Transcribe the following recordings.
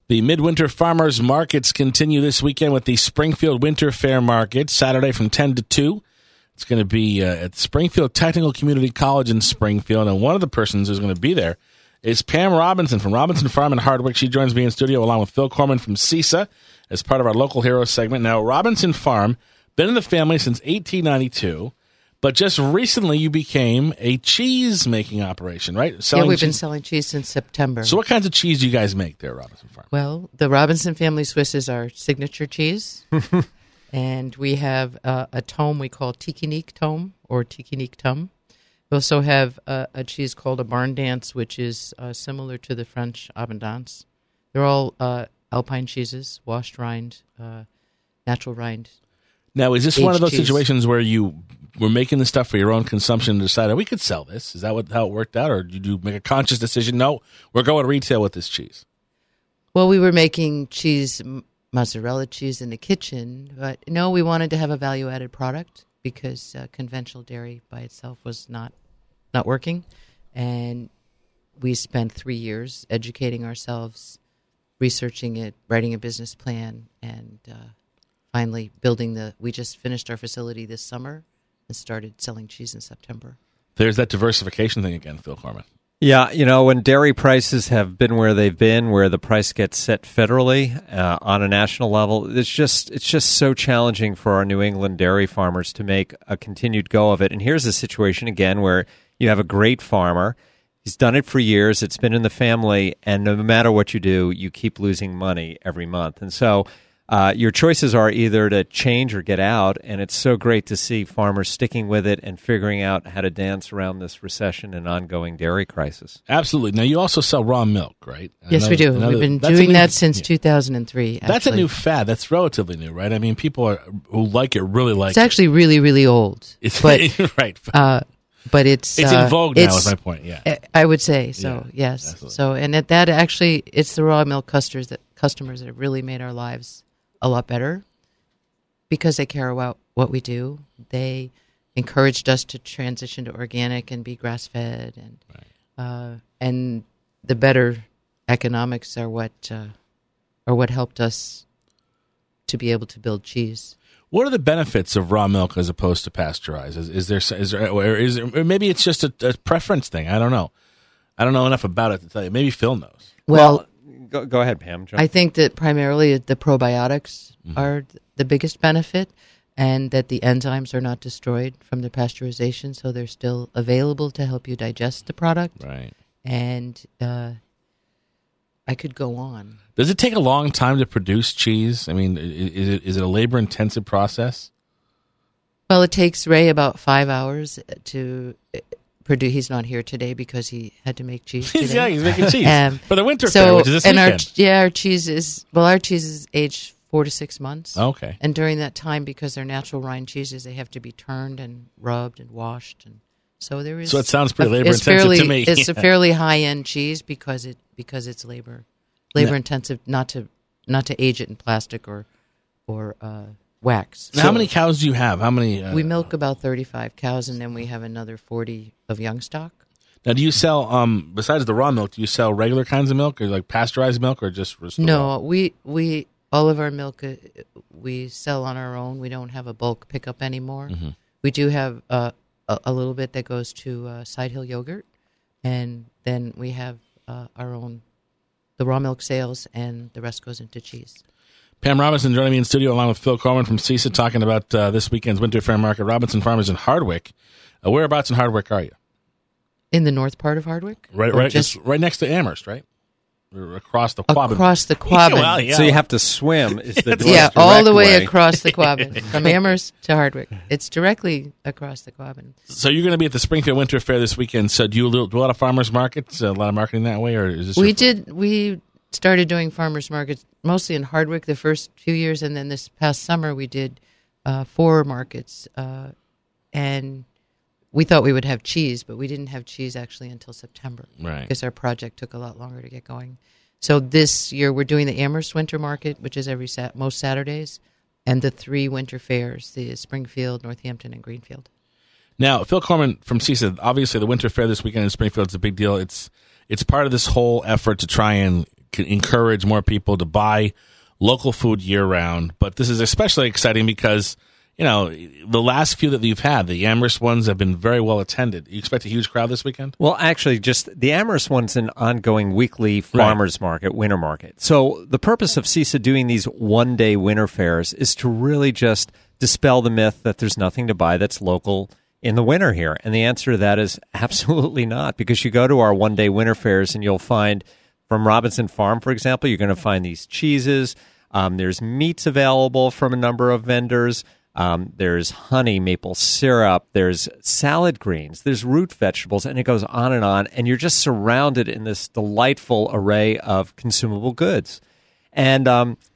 The Midwinter Farmers Markets continue this weekend with the Springfield Winter Fair Market, Saturday from 10 to 2. It's going to be at Springfield Technical Community College in Springfield, and one of the persons who's going to be there is Pam Robinson from Robinson Farm in Hardwick. She joins me in studio along with Phil Corman from CISA as part of our Local Heroes segment. Now, Robinson Farm, been in the family since 1892, but just recently you became a cheese-making operation, right? We've been selling cheese since September. So what kinds of cheese do you guys make there at Robinson Farm? Well, the Robinson Family Swiss is our signature cheese. And we have a tome we call Tikinique Tome or Tikinique Tum. We also have a cheese called a Barn Dance, which is similar to the French Abondance. They're all alpine cheeses, washed rind, natural rind. Now, is this one of those situations where you were making this stuff for your own consumption and decided, we could sell this? Is that how it worked out? Or did you make a conscious decision, no, we're going retail with this cheese? Well, we were making cheese, mozzarella cheese in the kitchen, but no, we wanted to have a value-added product because conventional dairy by itself was not working. And we spent 3 years educating ourselves, researching it, writing a business plan, and finally we just finished our facility this summer and started selling cheese in September. There's that diversification thing again, Phil Corman. Yeah, when dairy prices have been where they've been, where the price gets set federally on a national level, it's just so challenging for our New England dairy farmers to make a continued go of it. And here's a situation again where you have a great farmer. He's done it for years. It's been in the family, and no matter what you do, you keep losing money every month. And so your choices are either to change or get out, and it's so great to see farmers sticking with it and figuring out how to dance around this recession and ongoing dairy crisis. Absolutely. Now, you also sell raw milk, right? Yes, we do. We've been doing that since 2003. Actually. That's a new fad. That's relatively new, right? I mean, people who like it really like it. It's actually really, really old. Right. But it's in vogue now, is my point, yeah. I would say so, yeah, yes. Absolutely. So, and that actually, it's the raw milk customers that have really made our lives a lot better because they care about what we do. They encouraged us to transition to organic and be grass-fed, and the better economics are what helped us to be able to build cheese. What are the benefits of raw milk as opposed to pasteurized? Is there or maybe it's just a preference thing? I don't know. I don't know enough about it to tell you. Maybe Phil knows. Well, go ahead, Pam. I think that primarily the probiotics are the biggest benefit, and that the enzymes are not destroyed from the pasteurization, so they're still available to help you digest the product. Right. And I could go on. Does it take a long time to produce cheese? I mean, is it a labor-intensive process? Well, it takes Ray about 5 hours to produce. He's not here today because he had to make cheese today. Yeah, he's making cheese for the winter fair, which is this weekend. Our cheese is aged 4 to 6 months. Okay. And during that time, because they're natural rind cheeses, they have to be turned and rubbed and washed, and so there is. So it sounds pretty labor-intensive to me. It's a fairly high-end cheese because it's labor intensive not to age it in plastic or wax. Now, how many cows do you have? How many? We milk about 35 cows, and then we have another 40 of young stock. Now, do you sell besides the raw milk? Do you sell regular kinds of milk, or like pasteurized milk, or just no? We all of our milk we sell on our own. We don't have a bulk pickup anymore. Mm-hmm. We do have a little bit that goes to Side Hill Yogurt, and then we have our own the raw milk sales, and the rest goes into cheese. Pam Robinson joining me in studio along with Phil Corman from CISA talking about this weekend's Winter Fair Market. Robinson Farmers in Hardwick. Whereabouts in Hardwick are you? In the north part of Hardwick? Right next to Amherst, right? Or across the Quabbin. Across the Quabbin. Well, yeah. So you have to swim. Is the yeah, all the way across the Quabbin, from Amherst to Hardwick. It's directly across the Quabbin. So you're going to be at the Springfield Winter Fair this weekend. So do you do a lot of farmers markets, a lot of marketing that way, or is this? We started doing farmers markets mostly in Hardwick the first few years, and then this past summer we did 4 markets, and we thought we would have cheese, but we didn't have cheese actually until September, right? Because our project took a lot longer to get going. So this year we're doing the Amherst Winter Market, which is most Saturdays, and the 3 winter fairs, the Springfield, Northampton, and Greenfield. Now, Phil Corman from CISA, obviously the winter fair this weekend in Springfield is a big deal. It's part of this whole effort to try and encourage more people to buy local food year-round. But this is especially exciting because, the last few that you've had, the Amherst ones, have been very well attended. You expect a huge crowd this weekend? Well, actually, just the Amherst one's an ongoing weekly farmers market, winter market. So the purpose of CISA doing these one-day winter fairs is to really just dispel the myth that there's nothing to buy that's local in the winter here. And the answer to that is absolutely not, because you go to our one-day winter fairs and you'll find, from Robinson Farm, for example, you're going to find these cheeses. There's meats available from a number of vendors. There's honey, maple syrup, there's salad greens, there's root vegetables, and it goes on. And you're just surrounded in this delightful array of consumable goods. And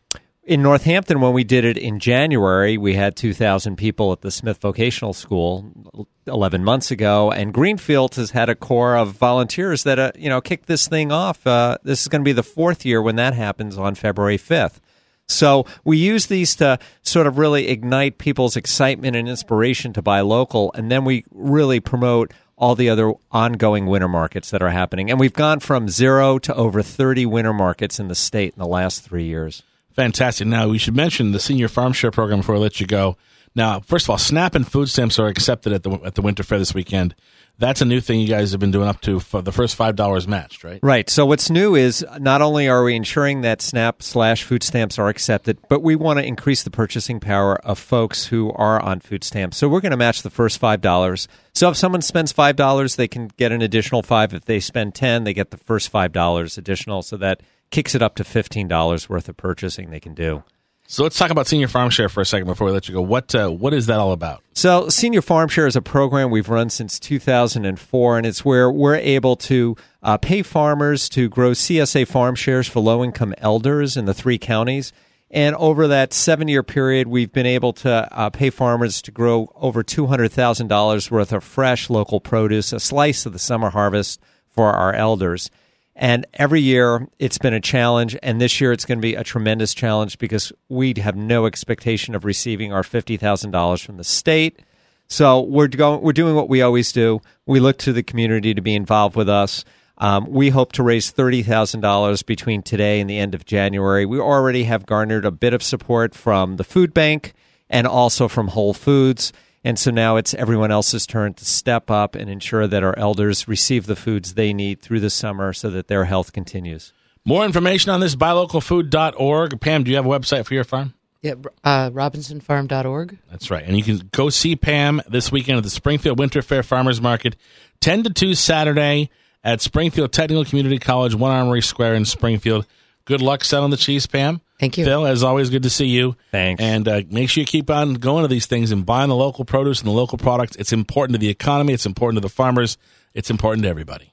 in Northampton, when we did it in January, we had 2,000 people at the Smith Vocational School 11 months ago. And Greenfield has had a core of volunteers that, kicked this thing off. This is going to be the fourth year when that happens on February 5th. So we use these to sort of really ignite people's excitement and inspiration to buy local, and then we really promote all the other ongoing winter markets that are happening. And we've gone from 0 to over 30 winter markets in the state in the last 3 years. Fantastic. Now, we should mention the Senior Farm Share program before I let you go. Now, first of all, SNAP and food stamps are accepted at the Winter Fair this weekend. That's a new thing you guys have been doing up to for the first $5 matched, right? Right. So what's new is not only are we ensuring that SNAP/food stamps are accepted, but we want to increase the purchasing power of folks who are on food stamps. So we're going to match the first $5. So if someone spends $5, they can get an additional $5. If they spend $10, they get the first $5 additional. So that kicks it up to $15 worth of purchasing they can do. So let's talk about Senior Farm Share for a second before we let you go. What is that all about? So Senior Farm Share is a program we've run since 2004, and it's where we're able to pay farmers to grow CSA farm shares for low-income elders in the 3 counties. And over that 7-year period, we've been able to pay farmers to grow over $200,000 worth of fresh local produce, a slice of the summer harvest for our elders. And every year it's been a challenge, and this year it's going to be a tremendous challenge because we have no expectation of receiving our $50,000 from the state. So we're doing what we always do. We look to the community to be involved with us. We hope to raise $30,000 between today and the end of January. We already have garnered a bit of support from the food bank and also from Whole Foods. And so now it's everyone else's turn to step up and ensure that our elders receive the foods they need through the summer so that their health continues. More information on this, buylocalfood.org. Pam, do you have a website for your farm? Yeah, robinsonfarm.org. That's right. And you can go see Pam this weekend at the Springfield Winter Fair Farmers Market, 10 to 2 Saturday at Springfield Technical Community College, 1 Armory Square in Springfield. Good luck selling the cheese, Pam. Thank you. Phil, as always, good to see you. Thanks. And make sure you keep on going to these things and buying the local produce and the local products. It's important to the economy. It's important to the farmers. It's important to everybody.